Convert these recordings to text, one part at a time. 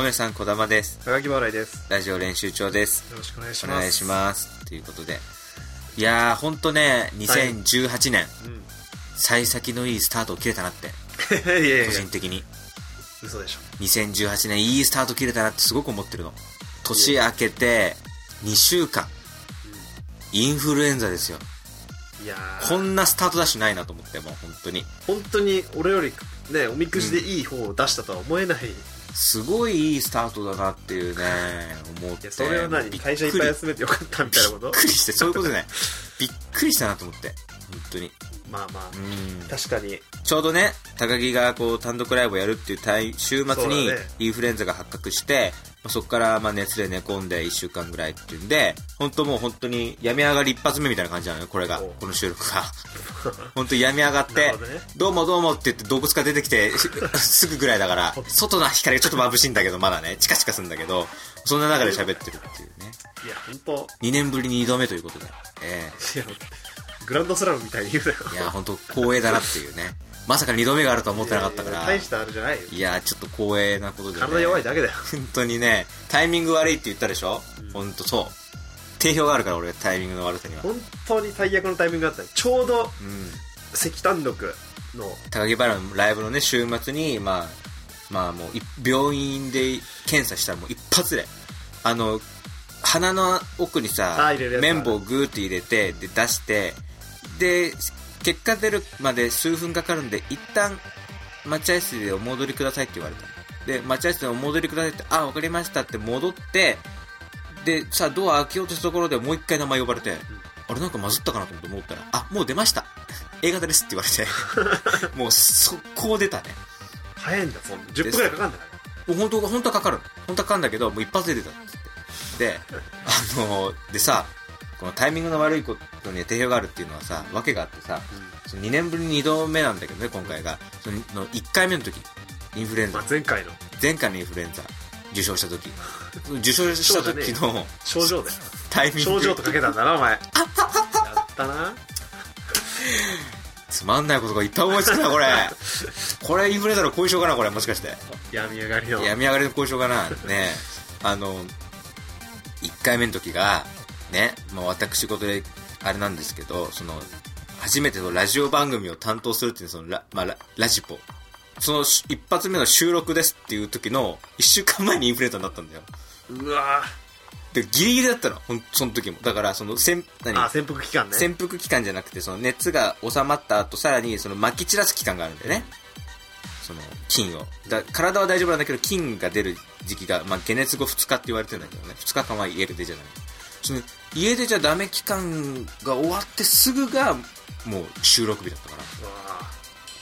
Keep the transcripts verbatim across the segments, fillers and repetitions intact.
めさん、小玉です。 高木払いです。 ラジオ練習長です。 よろしくお願いします。 お願いします。ということで、いやーほんとね、にせんじゅうはちねん、はい、うん、幸先のいいスタートを切れたなっていやいやいや個人的に嘘でしょ。 にせんじゅうはちねんいいスタート切れたなってすごく思ってるの。年明けてにしゅうかん、うん、インフルエンザですよ。いやこんなスタートダッシュないなと思って、もう本当に本当に俺よりね、おみくじでいい方を出したとは思えない、うん、 すごいいいスタートだなっていうね思って。 それは何、会社いっぱい休めてよかったみたいなこと？ びっくりして、そういうことじゃないびっくりしたなと思って、本当に。 まあまあ、うん、確かにちょうどね、高木がこう単独ライブをやるっていう週末にインフルエンザが発覚して、まあ、そこからまあ熱で寝込んでいっしゅうかんぐらいっていうんで、本当もう本当に病み上がり一発目みたいな感じなのよ、これが、この収録が本当に病み上がって、ね、どうもどうもって言って動物が出てきてすぐぐらいだから、外の光がちょっと眩しいんだけど、まだねチカチカするんだけど、そんな中で喋ってるっていうね。 いや本当にねんぶりににどめということで、えー、 いやグランドスラムみたいに言うなよ。 いや本当光栄だなっていうね。まさかにどめがあるとは思ってなかったから。いやいや大したあれじゃないよ。 いやちょっと光栄なことで、ね、 体弱いだけだよ本当にね。タイミング悪いって言ったでしょ、うん、本当そう、定評があるから俺、タイミングの悪さには。 本当に最悪のタイミングだったね。ちょうど、うん、石単独の高木原のライブのね週末に、まあまあもう病院で検査したらもう一発で、あの鼻の奥にさ綿棒をグーって入れてで出して、で結果出るまで数分かかるんで一旦待合室でお戻りくださいって言われた。で待合室でお戻りくださいって、あ分かりましたって戻って、でさドア開けようとしたところでもう一回名前呼ばれて、うん、あれなんかまずったかなと思って思ったら、あもう出ました A 型ですって言われてもう速攻出たね。 早いんだ、そんなじゅっぷんぐらいかかんだから。 もう本当本当はかかる本当はかかるんだけど、もう一発で出たっつってであのでさ、このタイミングの悪いことに定評があるっていうのはさ、訳があってさ、うん、そのにねんぶりににどめなんだけどね、今回がそのいっかいめの時インフルエンザ、 まあ、前回の前回のインフルエンザ受症した時受症した時の症状だよ。 タイミング症状とかけたんだなお前やったな。 つまんないことがいっぱい思いつくなこれこれインフルエンザの後遺症かな、これもしかして病み上がりの病み上がりの後遺症かなね。あのいっかいめの時がね、まあ、私事であれなんですけど、その初めてのラジオ番組を担当するっていうその ラ,、まあ、ラ, ラジポその一発目の収録ですっていう時のいっしゅうかんまえにインフルエンザになったんだよ。 うわでギリギリだったの、ほんその時も。だからその潜何あ潜伏期間ね。 潜伏期間じゃなくて、その熱が収まった後さらにその撒き散らす期間があるんだよね、その菌を。だ体は大丈夫なんだけど菌が出る時期が、まあ、解熱後ふつかって言われてるんだけどね、ふつかかんは家でじゃない、その家でじゃダメ期間が終わってすぐがもう収録日だったから、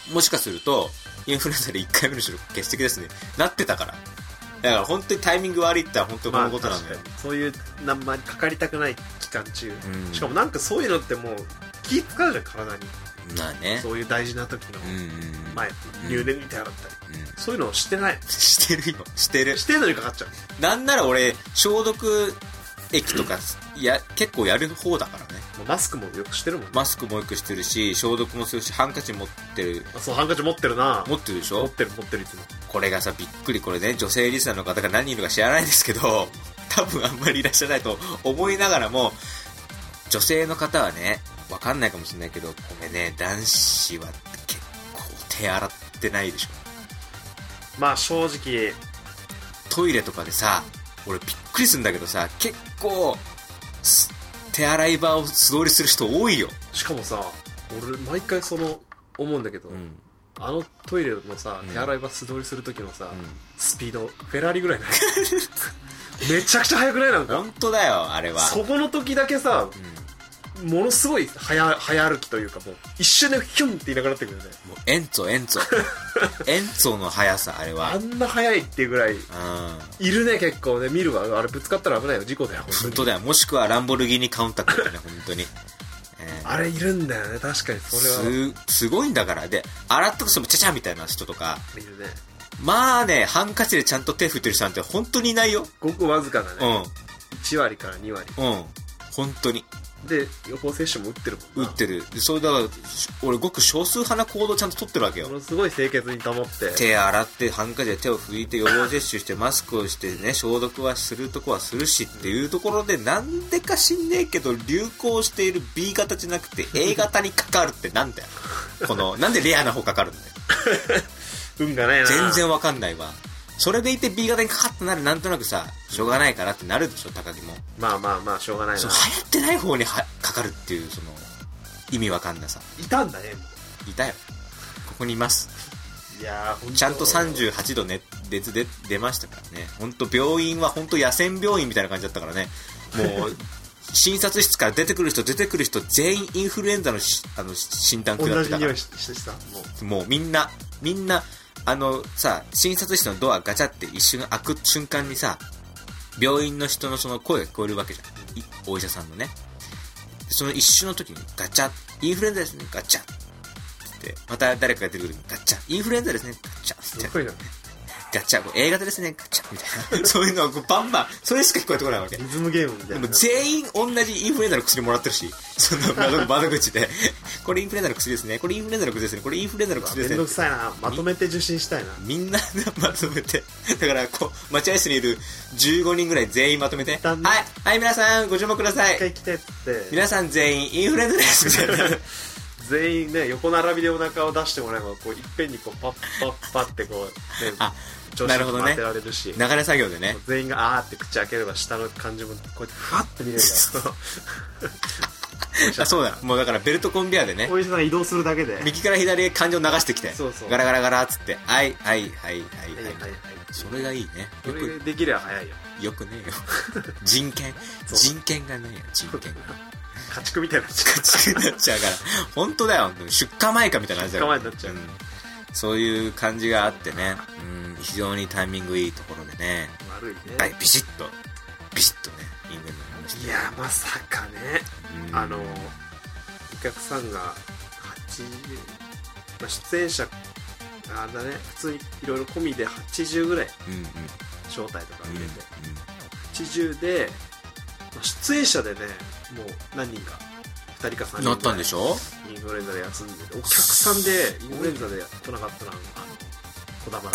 もしかするとインフルエンザでいっかいめの収録欠席ですねなってたから。だから本当にタイミング悪いって本当にこのことなんだよ、まあ、 そういうあんまりかかりたくない期間中、うん、しかもなんかそういうのってもう気使うじゃん体に。 まあね、 そういう大事な時の前、うん、入念に手洗ったり、うん、そういうのをしてないしてるよしてるしてるのにかかっちゃう。 なんなら俺消毒液とかや結構やる方だからね。 マスクもよくしてるもんね。 マスクもよくしてるし消毒もするし、ハンカチ持ってる。 あ、そうハンカチ持ってるな。 持ってるでしょ。 持ってる持ってるいつも。 これがさびっくり、これね女性リスナーの方が何人いるか知らないんですけど多分あんまりいらっしゃらないと思いながらも、女性の方はねわかんないかもしれないけど、これね男子は結構手洗ってないでしょ。 まあ正直トイレとかでさ、俺びっくりするんだけどさ、結構手洗い場を素通りする人多いよ。 しかもさ、俺毎回その思うんだけど、うん、あのトイレのさ、うん、手洗い場素通りする時のさ、うん、スピードフェラーリぐらいないめちゃくちゃ速くない？なんか本当だよあれは。 そこの時だけさ、うん、ものすごい早早歩きというか、もう一瞬でヒュンっていなくなってくるよね。 もうエンツォエンツォエンツォの速さあれは。 あんな速いっていうぐらい、うん、いるね結構ね。見るわ、あれぶつかったら危ないよ、事故だよ本当だよ。もしくはランボルギーニカウンタックだよね本当に、 えー、あれいるんだよね確かに。それはす, すごいんだから。で洗っとくともチャチャみたいな人とかいるね。 まあね、ハンカチでちゃんと手振ってる人なんて本当にいないよ。 ごくわずかだね、うん、いちわりからにわり。 うん本当にで予防接種も打ってるもんな。 打ってる。でそれだから俺ごく少数派な行動をちゃんと取ってるわけよ。 ものすごい清潔に保って手洗ってハンカチで手を拭いて予防接種してマスクをしてね消毒はするとこはするしっていうところで、なんでか知んねえけど流行している ビー 型じゃなくて エー 型にかかるってなんだよこのなんでレアな方かかるんだよ運がないな。 全然わかんないわ。それでいて ビー 型にかかったならなんとなくさしょうがないかなってなるでしょ高木も。 まあまあまあしょうがないな。 そう流行ってない方にはかかるっていうその意味わかんなさ。 いたんだねもういたよここにいます。 いやーほんとちゃんとさんじゅうはちど、ね、熱で出ましたからね。本当病院は本当野戦病院みたいな感じだったからね。もう診察室から出てくる人出てくる人全員インフルエンザのしあの診断下ってたから。 同じ匂いしてさもうもうみんなみんなあのさ診察室のドアガチャって一瞬開く瞬間にさ病院の人のその声が聞こえるわけじゃん、お医者さんのね。その一瞬の時にガチャインフルエンザですねガチャってまた誰かが出てくるガチャインフルエンザですねガチャってすごいなガチャ A 型ですねガチャみたいなそういうのがバンバンそれしか聞こえてこないわけ。 リズムゲームみたいな。 でも全員同じインフルエンザの薬もらってるしその窓, 窓口でこれインフルエンザの薬ですねこれインフルエンザの薬ですねこれインフルエンザの薬ですね。 めんどくさいな。まとめて受診したいな。 みんなまとめてだからこう待合室にいるじゅうごにんぐらい全員まとめてはいはい皆さんご注目ください一回来てって皆さん全員インフルエンザですみたいな全員ね横並びでお腹を出してもらえばこういっぺんにこうパッパッパッってこう、ね、 あ調子にも当てられるし、 流れ作業でね全員があーって口開ければ下の感じもこうやってふわって見れるからあそうだもうだからベルトコンベアでねお医者さんが移動するだけで右から左へ感情流してきてそうそうガラガラガラっつってはいはいはいはいはい、 はいはいはい、 それがいいね。 それできれば早いよ。 よくねえよ人権人権がねえよ人権が家畜みたいになっちゃう家畜になっちゃうから本当だよ出荷前かみたいな感じだから、 出荷前になっちゃう、 うん、そういう感じがあってね、うん、非常にタイミングいいところでね悪いね、 はい、ビシッとビシッとねインフルエンザの話していやまさかね、 うん、 あのお客さんがはちじゅう、まあ、出演者あだね普通にいろいろ込みではちじゅうぐらい、 うんうん、 招待とか入れて、 うんうん、はちじゅうで出演者でねもう何人かふたりかさんにんなったんでしょ。 インフルエンザで休んでてお客さんでインフルエンザで来なかったのはあの児玉だ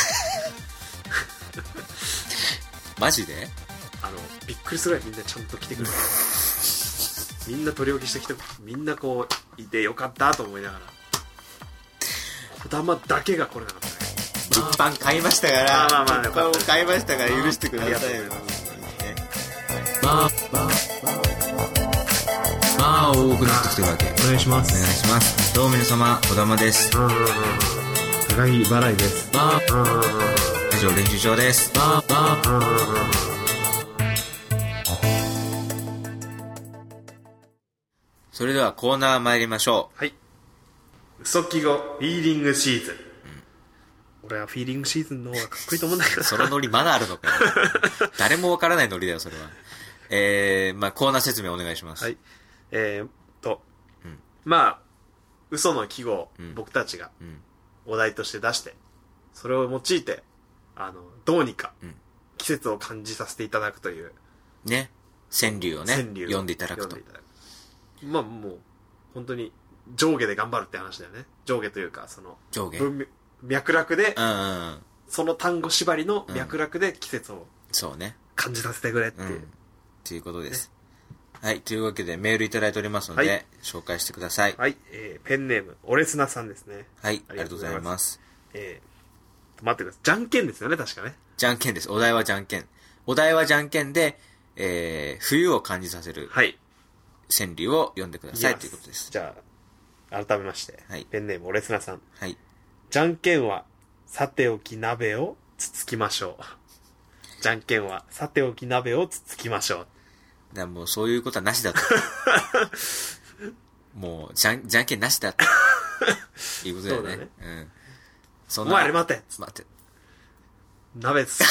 ったマジであのびっくりするぐらいみんなちゃんと来てくれるみんな取り置きしてきてみんなこういてよかったと思いながら児玉だけが来れなかったね。 物販買いましたからまあまあまあ物販を買いましたから許してくださいよ、まあまあまあ多くなってきてるわけ。 お願いしますお願いします。どうも皆様児玉です。 高木払いです。 ラジオ練習場です。それではコーナー参りましょう。はい。嘘記号フィーリングシーズン、うん、俺はフィーリングシーズンの方がかっこいいと思うんだけどそのノリまだあるのかよ誰もわからないノリだよそれは。えー、まあコーナー説明お願いします。 はい。えー、っと、うん、まあ嘘の記号、うん、僕たちがお題として出してそれを用いてあのどうにか季節を感じさせていただくというね川柳をね読んでいただくと。 まあもう本当に上下で頑張るって話だよね。上下というかその上下脈絡で、 うんうんうん、 その単語縛りの脈絡で季節をそうね感じさせてくれっていう、 うん、っていうことです、ね、はい。というわけでメールいただいておりますので、はい、紹介してください。 はい、えー、ペンネームオレスナさんですね。 はい、ありがとうございます。 えー、待ってください。じゃんけんですよね確かね。 じゃんけんです。お題はじゃんけん。お題はじゃんけんで、えー、冬を感じさせる川柳を読んでください、はい、ということです。 じゃあ改めまして、はい、ペンネームオレスナさん、 はい、 じゃんけんはさておき鍋をつつきましょう。じゃんけんはさておき鍋をつつきましょう。 だもうそういうことはなしだともうじゃんじゃんけんなしだということだよね。そうだね、うん、そんなお前あれ待て待って鍋つつ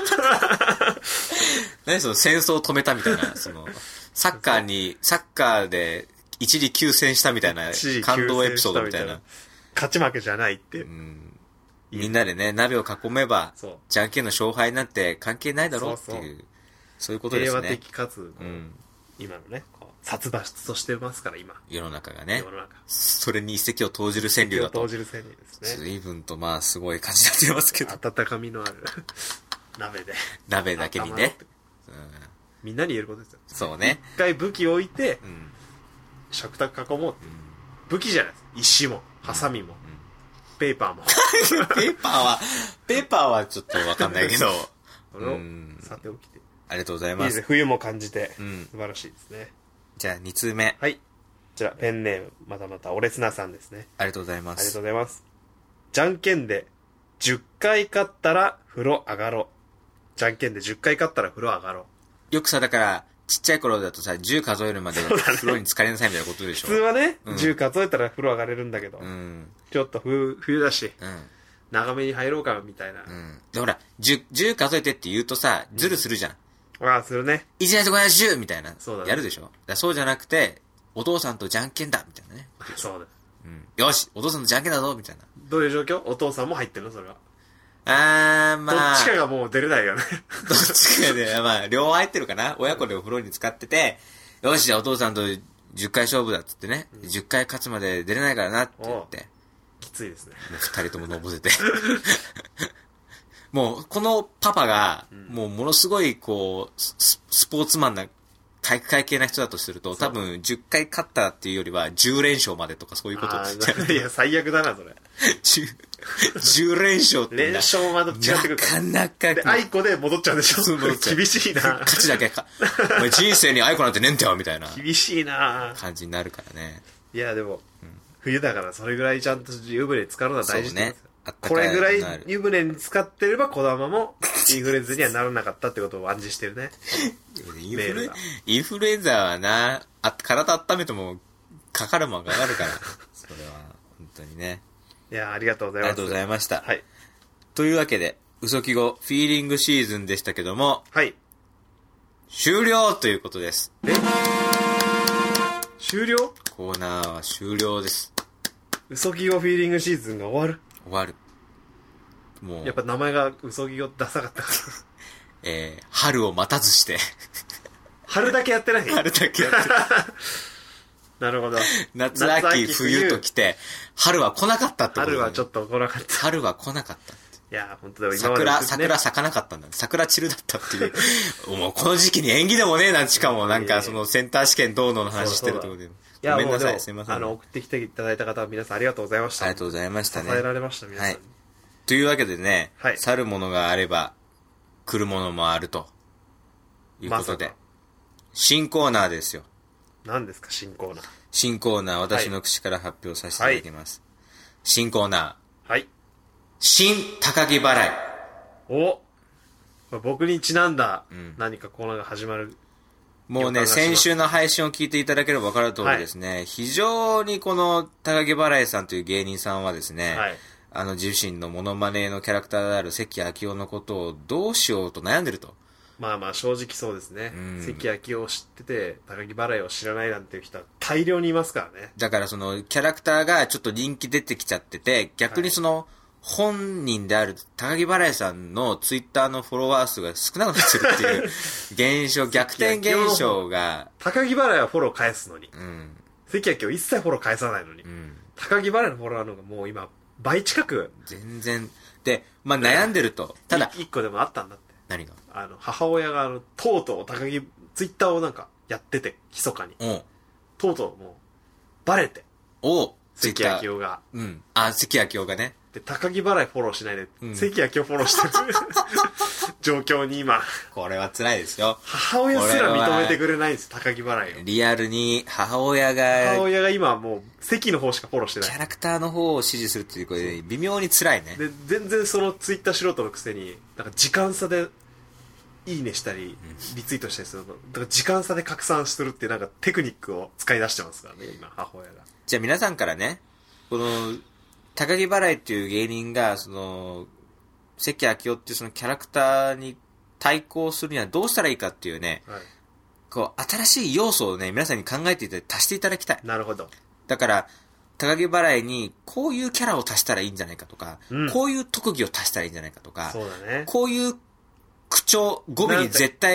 何その戦争を止めたみたいなそのサッカーにサッカーで一時休戦したみたいな感動エピソードみたいな。 勝ち負けじゃないって、うん、 みんなでね鍋を囲めばじゃんけんの勝敗なんて関係ないだろうっていう、そういうことですね。 平和的かつ、うん、今のねこう殺伐としてますから今世の中がね。 世の中それに一石を投じる川柳だと。 投じる川柳ですね。 随分とまあすごい感じになってますけど。 温かみのある鍋で。 鍋だけにね。 うん、みんなに言えることですよ。 そうね。 一回武器置いて、 うん、 食卓囲もうって、うん。武器じゃないです。石も、ハサミも、うん、ペーパーも。 ペーパーは、ペーパーはちょっとわかんないけど。 それを、さておきて。 ありがとうございます。いいですね。 冬も感じて、うん、素晴らしいですね。 じゃあに通目。 はい。こちら、ペンネーム、またまた、オレスナさんですね。 ありがとうございます。 ありがとうございます。じゃんけんで、じゅっかい勝ったら風呂上がろう。じゃんけんでじゅっかい勝ったら風呂上がろう。よくさ、だから、ちっちゃい頃だとさ、じゅう数えるまで風呂に浸かりなさいみたいなことでしょ。 普通はね、うん、じゅう数えたら風呂上がれるんだけど、うん、ちょっと冬、冬だし、うん、長めに入ろうかみたいな。うん、 で、ほら、じゅう、じゅう数えてって言うとさ、ズルするじゃん。 うん、ああ、するね。 いちないとごひゃくじゅうみたいな。 そうだね。 やるでしょ。だそうじゃなくて、お父さんとじゃんけんだみたいなね。 そうだ。 うん。よし、お父さんとじゃんけんだぞみたいな。 どういう状況？お父さんも入ってるのそれは。 あー、まあ。 どっちかがもう出れないよね。 どっちかで、まあ、両方入ってるかな。親子でお風呂に使ってて、よし、じゃあお父さんとじゅっかい勝負だっつってね。うん、じゅっかい勝つまで出れないからなって言って。 きついですね。 もう二人とものぼせて。もう、このパパが、もうものすごい、こう、ス, スポーツマンな、体育会系な人だとすると、多分じゅっかい勝ったっていうよりは、じゅうれんしょうまでとかそういうこといや、最悪だな、それ。 じゅう、じゅうれんしょうって。 連勝まで違ってくるから。 なかなか。 で、愛子で戻っちゃうんでしょ。そう戻っちゃう。厳しいな。 勝ちだけか。お前人生に愛子なんてねんてよ、みたいな。 厳しいな感じになるからね。 いや、でも、うん、冬だからそれぐらいちゃんと湯船に浸かるのは大事です。これぐらい湯船に浸かってれば児玉もインフルエンザにはならなかったってことを暗示してるね。 インフル、インフルエンザはな、あ、体温めてもかかるもんがかかるから。それは、本当にね。 いや、ありがとうございます。 ありがとうございました。 はい。 というわけで、嘘き語フィーリングシーズンでしたけども、 はい。 終了ということです。 え？終了？ コーナーは終了です。 嘘き語フィーリングシーズンが終わる？ 終わる。もう。 やっぱ名前が嘘き語ダサかったから。 えー、春を待たずして。 春だけやってない？ 春だけやってない。 なるほど。 夏、秋、冬と来て、春は来なかったってこと、 ね、春はちょっと来なかった。 春は来なかった。 いや、本当だよ、 今まで、ね。桜、桜咲かなかったんだ。桜散るだったっていう。もうこの時期に縁起でもねえな、しかもなんかそのセンター試験どうのの話してるところで。ごめんなさい、すいません。 あの、送ってきていただいた方は皆さんありがとうございました。 ありがとうございましたね。 支えられました、皆さん。はい。 というわけでね、 はい、 去るものがあれば、来るものもあると。いうことで。ま、新コーナーですよ。 何ですか、新コーナー。 新コーナー、私の口から発表させていただきます。はい、新コーナー。はい。 新高木払い。 お、僕にちなんだ何かコーナーが始まる。 もうね、先週の配信を聞いていただければ分かる通りですね、はい、非常にこの高木払いさんという芸人さんはですね、はい、あの自身のモノマネのキャラクターである関明夫のことをどうしようと悩んでると。 まあまあ正直そうですね、うん、関明夫を知ってて高木払いを知らないなんていう人は大量にいますからね。 だからそのキャラクターがちょっと人気出てきちゃってて、逆にその、はい、本人である高木払いさんのツイッターのフォロワー数が少なくなってるっていう現象、逆転現象が。 高木払いはフォロー返すのに。 うん。 関明夫一切フォロー返さないのに。うん。高木払いのフォロワーの方がもう今、倍近く。 全然。で、まあ悩んでると。ただ。 一個でもあったんだって。 何が？ あの、母親があの、とうとう高木、ツイッターをなんかやってて、密かに。 うん。 とうとうもう、バレて。 おう。 関明夫が。 うん。あ、関明夫がね。 で、高木払いフォローしないで、うん、関明夫フォローしてる状況に今。 これは辛いですよ。 母親すら認めてくれないんです、高木払いを。 リアルに母親が。 母親が今もう関の方しかフォローしてない。 キャラクターの方を支持するっていうこれ微妙に辛いね。 で、全然そのツイッター素人のくせに、なんか時間差で、いいねしたり、リツイートしたりするの。だから時間差で拡散するっていうなんかテクニックを使い出してますからね、今、母親が。 じゃあ皆さんからね、この、高木払いっていう芸人が、その、関明夫っていうそのキャラクターに対抗するにはどうしたらいいかっていうね、はい、こう、新しい要素をね、皆さんに考えていただいて足していただきたい。 なるほど。 だから、高木払いにこういうキャラを足したらいいんじゃないかとか、うん、こういう特技を足したらいいんじゃないかとか、 そうだね。 こういう口調、語尾に絶対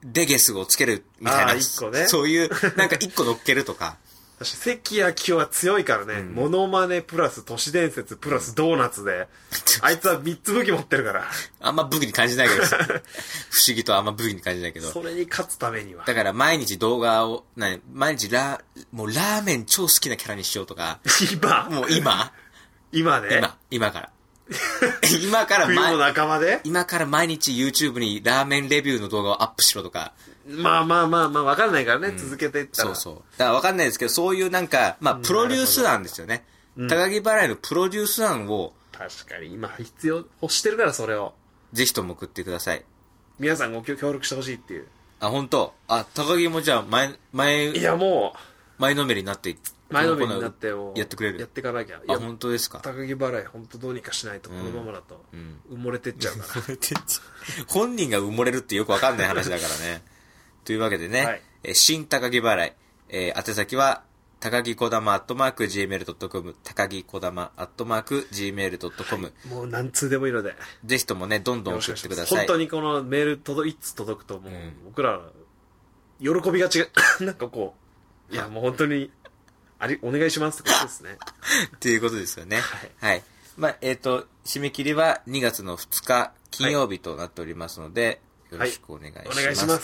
でゲスをつけるみたいな、 一個ね、 そういうなんか一個乗っけるとか確か関明夫は強いからね、うん、モノマネプラス都市伝説プラスドーナツであいつはみっつ武器持ってるからあんま武器に感じないけど不思議とあんま武器に感じないけど、 それに勝つためにはだから毎日動画を何毎日ラもうラーメン超好きなキャラにしようとか今もう今今ね今今から今から冬の仲間で今から毎日 YouTube にラーメンレビューの動画をアップしろとか、 まあまあまあまあ分かんないからね、うん、続けていったらそうそうだから分かんないですけど、そういうなんかまあプロデュース案ですよね、うん、高木払いのプロデュース案を確かに今必要欲してるから、それをぜひとも送ってください。 皆さんご協力してほしいっていう。 あ本当あ高木もじゃあ前前いやもう前のめりになって前のめりになってもやってくれるやっていかなきゃ。 あ本当ですか。 高木払い本当どうにかしないと、このままだと埋もれてっちゃうから、うん、 本人が埋もれるってよくわかんない話だからねというわけでね、はい、え新高木払い、えー、宛先は高木こだまアットマーク ジーメールドットコム 高木こだまアットマーク ジーメールドットコム、はい、 もう何通でもいいのでぜひともねどんどん送ってください。 本当にこのメール届いつ届くともう、うん、僕ら喜びが違うなんかこういやもう本当にありお願いしますってことですねっていうことですよね。はい、はい、まあえっ、ー、と締め切りはにがつのふつか金曜日となっておりますので、はい、よろしくお願いします、はい、お願いします。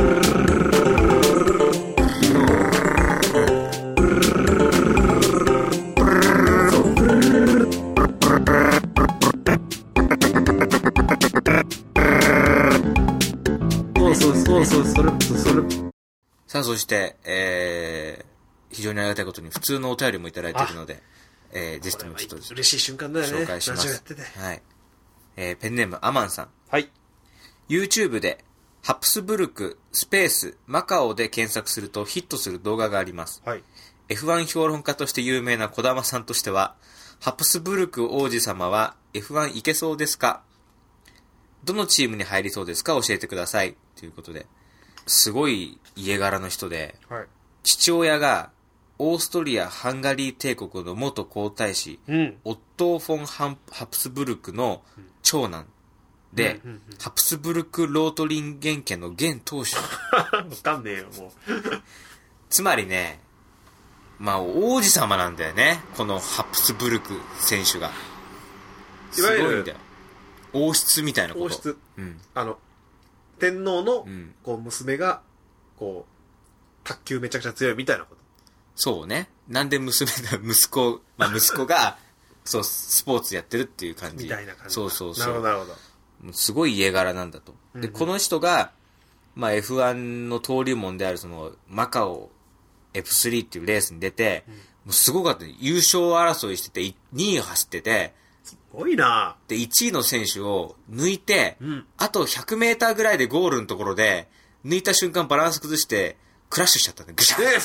そうそうそうそうそれそれさあそして、えー、非常にありがたいことに普通のお便りもいただいているので、えー、ぜひともちょっと嬉しい瞬間だよね、 紹介します。 ラジオやってて、 はい、えー、ペンネームアマンさん。 はい。 YouTube でハプスブルクスペースマカオで検索するとヒットする動画があります。 はい。 エフワン 評論家として有名な児玉さんとしては、ハプスブルク王子様は エフワン 行けそうですか？どのチームに入りそうですか？教えてくださいということで、すごい家柄の人で、 はい、 父親がオーストリア・ハンガリー帝国の元皇太子、 うん、 オットー・フォン・ハンハプスブルクの長男で、うんうんうんうん、ハプスブルク・ロートリンゲン家の現当主わかんねえよもうつまりね、まあ王子様なんだよね、このハプスブルク選手が。すごいんだよ、王室みたいなこと。 王室、 うん、 あの天皇のこう娘がこう卓球めちゃくちゃ強いみたいなこと。 そうね。なんで娘だ息子、まあ息子がそうスポーツやってるっていう感じみたいな感じ。 そうそうそう。 なるほどなるほど。すごい家柄なんだと。で、うんうん、この人がまあ エフワン の登竜門であるそのマカオ エフスリー っていうレースに出て、うん、もうすごかった。優勝争いしててにい走ってて。 すごいな。 でいちいの選手を抜いて、 うん、 あとひゃくメーターぐらいでゴールのところで抜いた瞬間バランス崩してクラッシュしちゃったんだ。ぐしゃーって。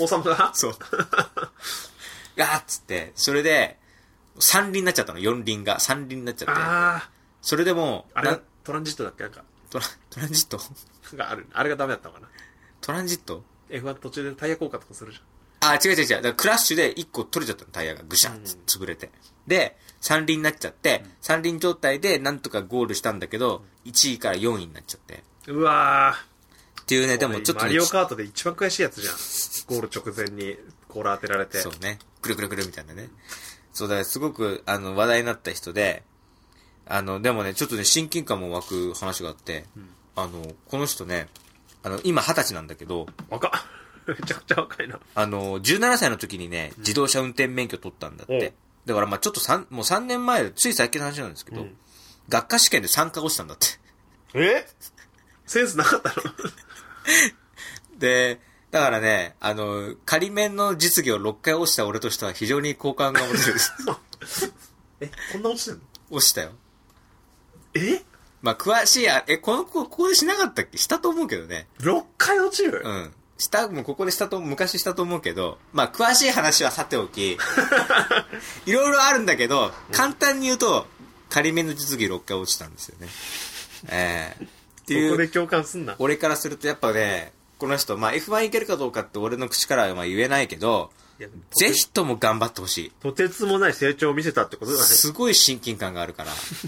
王様がそう。ガーッつって、それでさん輪になっちゃったの。よん輪がさん輪になっちゃって。 あそれでもあれトランジットだっけなんかトラトランジットがある。あれがダメだったのかな。 トランジットエフワン 途中でタイヤ交換とかするじゃん。 あ、違う違う違う。だからクラッシュでいっこ取れちゃったの、タイヤが。ぐしゃっつ潰れて。で、さん輪になっちゃって、うん、さん輪状態でなんとかゴールしたんだけど、うん、いちいからよんいになっちゃって。 うわー。 っていうね、でもちょっと、ね、 マリオカートで一番悔しいやつじゃん。ゴール直前にコーラ当てられて。 そうね。くるくるくるみたいなね。そうだ、すごく、あの、話題になった人で、あの、でもね、ちょっとね、親近感も湧く話があって、うん、あの、この人ね、あの、今二十歳なんだけど、 若っ。めちゃくちゃ若いな。 あの、じゅうななさいの時にね、自動車運転免許取ったんだって。うん、だからまあちょっとさん、もうさんねんまえ、つい最近の話なんですけど、うん、学科試験でさんか落ちたんだって。 えセンスなかったので、だからね、あの、仮免の実技をろっかい落ちた俺としては非常に好感が持てる。 え、こんな落ちてんの？ 落ちたよ。 えまあ詳しいや、え、この子、ここでしなかったっけ？したと思うけどね。 ろっかい落ちる？ うん。した、もうここでしたと、昔したと思うけど、まあ詳しい話はさておき、いろいろあるんだけど、簡単に言うと、仮免の実技ろっかい落ちたんですよね。ええー。っていう。 ここで共感すんな。 俺からするとやっぱね、この人、まあ エフワン いけるかどうかって俺の口からはまあ言えないけど、ぜひとも頑張ってほしい。 とてつもない成長を見せたってことだね。 すごい親近感があるから。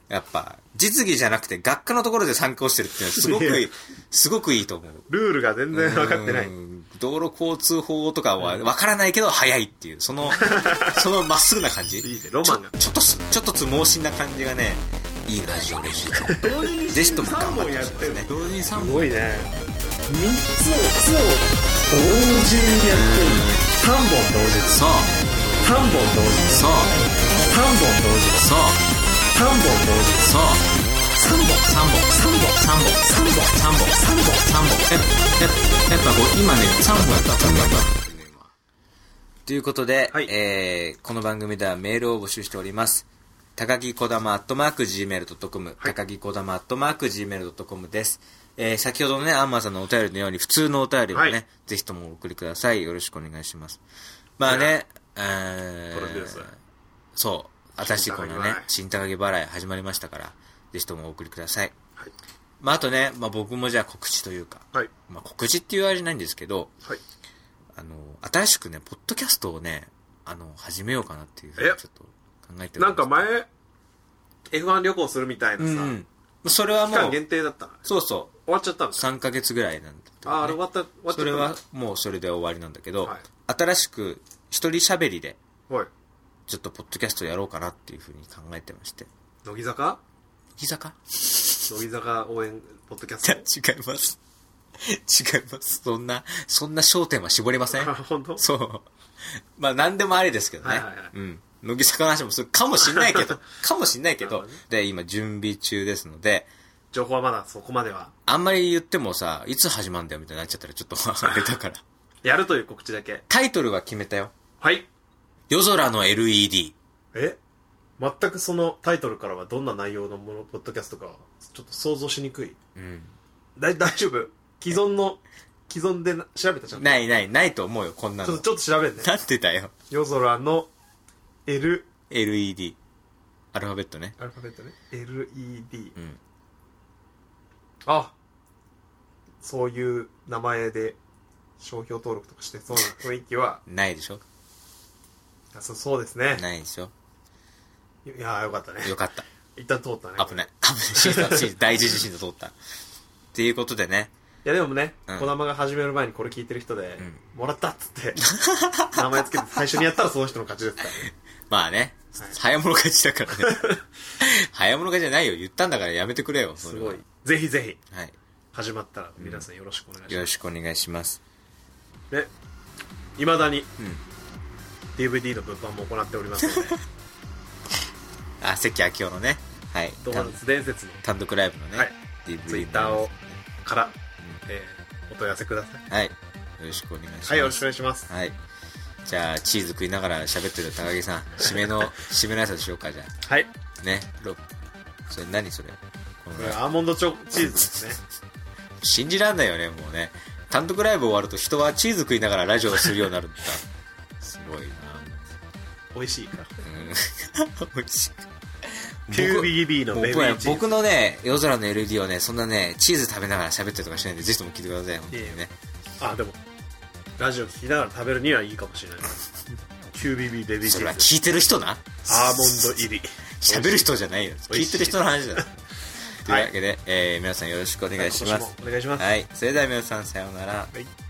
やっぱ実技じゃなくて学科のところで参考してるっていうのはすごくいいすごくいいと思う。 ルールが全然分かってない。 道路交通法とかは分からないけど早いっていうそのそのまっすぐな感じ。 いいね、ロマンがちょっとちょっとつ猛進な感じがねいいラジオレジーぜひとも頑張ってほしいですね。 同時にさんぼんすごいね。みっつを同時にやってる。さんぼん同時。 そうさんぼん同時。 そうさんぼん同時。 そうさんぼん同時。 そうさんぼんさんぼんさんぼんさんぼんさんぼんさんぼんさんぼんさんぼんやっぱ今ねさんぼんやったさんぼんやったということで、はい、えー、この番組ではメールを募集しております。高木こだまアットマーク ジーメールドットコム、はい、高木こだまアットマーク ジーメールドットコム です。えー、先ほどのねアンマーさんのお便りのように普通のお便りもね、はい、ぜひともお送りください。よろしくお願いします。まあね、えー、 プロデュースそう新しいこのね新高木払い始まりましたからぜひともお送りください。はい、まああとね、まあ、僕もじゃあ告知というか、はい、まあ、告知っていうあれじゃないんですけど、はい、あの新しくねポッドキャストをねあの始めようかなっていうふうにちょっと考えてるんです。 なんか前 エフワン 旅行するみたいなさ、うん、 それはもう期間限定だった。 そうそう終わっちゃったんですか。 さんかげつぐらいなんだった、 ね、ああれ終わった終わっちゃった。 それはもうそれで終わりなんだけど、はい、新しく一人喋りでちょっとポッドキャストやろうかなっていうふうに考えてまして。 乃木坂乃木坂乃木坂応援ポッドキャスト違います違います。そんなそんな焦点は絞りません。 本当。 そうまあ何でもありですけどね、はいはいはい、うん乃木坂の話もするかもしんないけどかもしんないけど、ね、で今準備中ですので情報はまだそこまではあんまり言ってもさいつ始まるんだよみたいになっちゃったらちょっとあれだからやるという告知だけ。 タイトルは決めたよ。 はい。 夜空の エルイーディー。 え全くそのタイトルからはどんな内容のものポッドキャストかちょっと想像しにくい。うんだ大丈夫。既存の既存で調べたじゃん。 ないないないと思うよこんなの。 ちょっとちょっと調べてね。 なんてだよ。 夜空の L エルイーディー アルファベットね。 アルファベットね エルイーディー、うん、あそういう名前で商標登録とかしてそうな雰囲気はないでしょ。 あ そ, そうですね。 ないでしょ。 いやーよかったね。 よかった。 一旦通ったね。 危ない危ない大事地震で通ったっていうことでね。 いやでもね、うん、小玉が始める前にこれ聞いてる人で、うん、もらったっつって名前つけて最初にやったらその人の勝ちですからね。 まあね、はい、早物勝ちだからね早物勝ちじゃないよ。言ったんだからやめてくれよ。 すごい。ぜひぜひ、はい、始まったら皆さんよろしくお願いします。 よろしくお願いします。 でいまだに、うん、ディーブイディー の物販も行っておりますのであ関明夫のね、はい、 ドーナツ伝説の単独ライブのね、はい、 ディーブイディー ツイッターをから、うんえー、お問い合わせください。 はいよろしくお願いします。 はいよろしくお願いします。 はいじゃあチーズ食いながら喋ってる高木さん締めの締めの挨拶しようか。じゃあはいねそれ何それこれアーモンドチョチーズですね信じらんないよね。もうね単独ライブ終わると人はチーズ食いながらラジオをするようになるんだすごいな。 美味しいからうん美味しいキュービービー のベビーチーズ。 僕のね夜空の エルイーディー をねそんなねチーズ食べながら喋ってるとかしないんでぜひとも聞いてください。本当にね。 あでもラジオ聞きながら食べるにはいいかもしれないキュービービー ベビーチーズ。 それは聞いてる人な。 アーモンド入り喋る人じゃないよ。聞いてる人の話だというわけで、はいえー、皆さんよろしくお願いします。 お願いします。 はいそれでは皆さんさようなら。はい